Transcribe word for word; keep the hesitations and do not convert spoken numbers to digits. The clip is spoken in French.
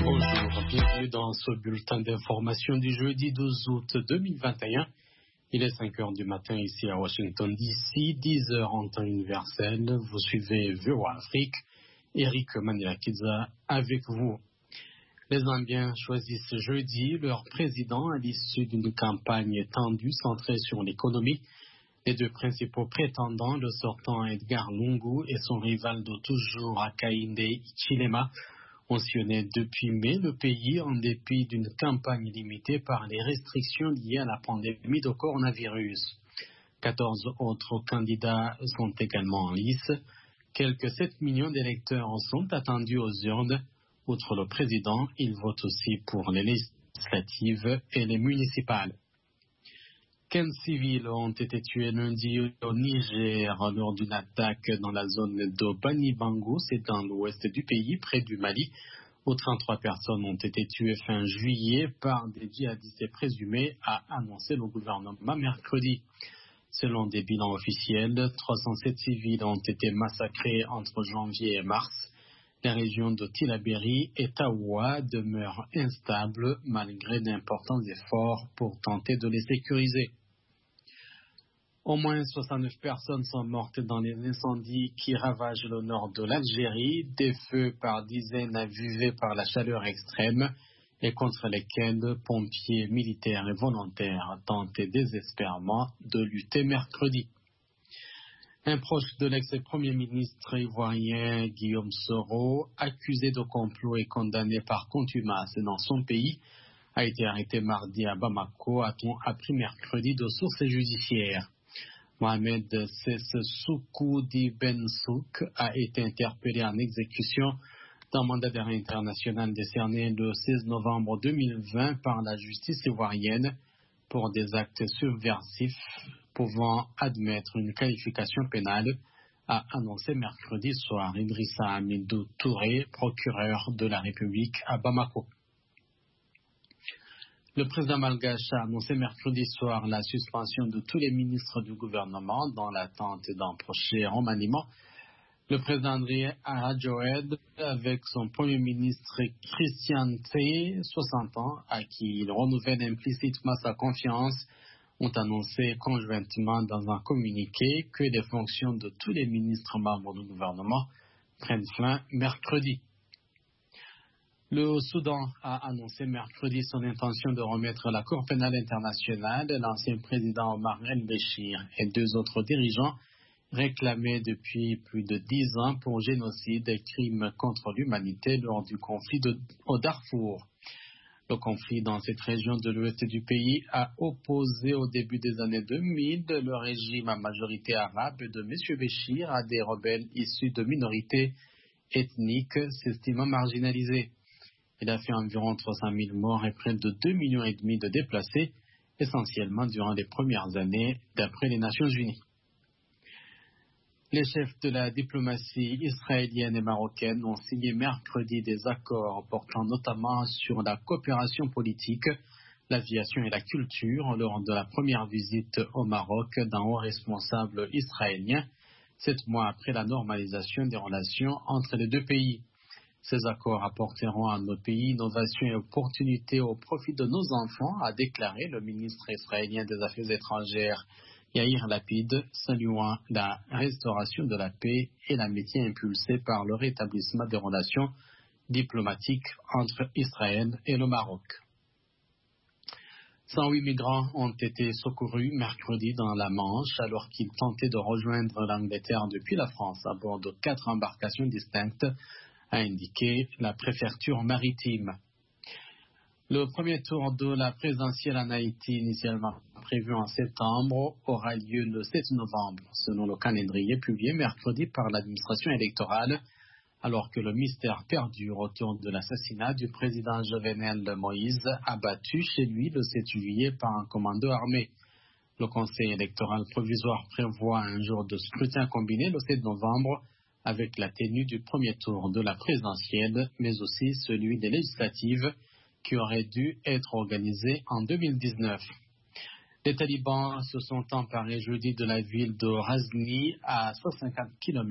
Bonjour, bienvenue dans ce bulletin d'information du jeudi douze août deux mille vingt et un. Il est cinq heures du matin ici à Washington D C, dix heures en temps universel. Vous suivez V O A Afrique, Eric Manilakiza avec vous. Les Zambiens choisissent jeudi leur président à l'issue d'une campagne tendue centrée sur l'économie. Les deux principaux prétendants, le sortant Edgar Lungu et son rival de toujours Hakainde Hichilema, ont sillonné depuis mai le pays en dépit d'une campagne limitée par les restrictions liées à la pandémie de coronavirus. quatorze autres candidats sont également en lice. Quelques sept millions d'électeurs sont attendus aux urnes. Outre le président, ils votent aussi pour les législatives et les municipales. quinze civils ont été tués lundi au Niger lors d'une attaque dans la zone de Bani-Bangou, c'est dans l'ouest du pays, près du Mali, où trente-trois personnes ont été tuées fin juillet par des djihadistes présumés, a annoncé le gouvernement mercredi. Selon des bilans officiels, trois cent sept civils ont été massacrés entre janvier et mars. Les régions de Tillabéri et Taoua demeurent instables malgré d'importants efforts pour tenter de les sécuriser. Au moins soixante-neuf personnes sont mortes dans les incendies qui ravagent le nord de l'Algérie, des feux par dizaines avivés par la chaleur extrême et contre lesquels pompiers, militaires et volontaires tentaient désespérément de lutter mercredi. Un proche de l'ex-premier ministre ivoirien Guillaume Soro, accusé de complot et condamné par contumace dans son pays, a été arrêté mardi à Bamako, a-t-on appris mercredi de sources judiciaires. Mohamed Sessoukou Di Bensouk a été interpellé en exécution d'un mandat d'arrêt international décerné le seize novembre deux mille vingt par la justice ivoirienne pour des actes subversifs pouvant admettre une qualification pénale, a annoncé mercredi soir Idrissa Hamidou Touré, procureur de la République à Bamako. Le président malgache a annoncé mercredi soir la suspension de tous les ministres du gouvernement dans l'attente d'un prochain remaniement. Le président André Arajoed, avec son premier ministre Christian Tse, soixante ans, à qui il renouvelle implicitement sa confiance, ont annoncé conjointement dans un communiqué que les fonctions de tous les ministres membres du gouvernement prennent fin mercredi. Le Soudan a annoncé mercredi son intention de remettre à la Cour pénale internationale l'ancien président Omar el-Béchir et deux autres dirigeants réclamés depuis plus de dix ans pour génocide et crimes contre l'humanité lors du conflit de, au Darfour. Le conflit dans cette région de l'ouest du pays a opposé au début des années deux mille le régime à majorité arabe de M. Béchir à des rebelles issus de minorités ethniques s'estimant marginalisées. Il a fait environ trois cent mille morts et près de deux millions et demi de déplacés, essentiellement durant les premières années d'après les Nations Unies. Les chefs de la diplomatie israélienne et marocaine ont signé mercredi des accords portant notamment sur la coopération politique, l'aviation et la culture lors de la première visite au Maroc d'un haut responsable israélien, sept mois après la normalisation des relations entre les deux pays. Ces accords apporteront à nos pays innovation et opportunités au profit de nos enfants, a déclaré le ministre israélien des Affaires étrangères Yair Lapid, saluant la restauration de la paix et l'amitié impulsée par le rétablissement des relations diplomatiques entre Israël et le Maroc. cent huit migrants ont été secourus mercredi dans la Manche alors qu'ils tentaient de rejoindre l'Angleterre depuis la France à bord de quatre embarcations distinctes, a indiqué la préfecture maritime. Le premier tour de la présidentielle en Haïti, initialement prévu en septembre, aura lieu le sept novembre, selon le calendrier publié mercredi par l'administration électorale, alors que le mystère perdure autour de l'assassinat du président Jovenel Moïse, abattu chez lui le sept juillet par un commando armé. Le conseil électoral provisoire prévoit un jour de scrutin combiné le sept novembre, avec la tenue du premier tour de la présidentielle, mais aussi celui des législatives, qui aurait dû être organisé en deux mille dix-neuf. Les talibans se sont emparés jeudi de la ville de Ghazni, à cent cinquante kilomètres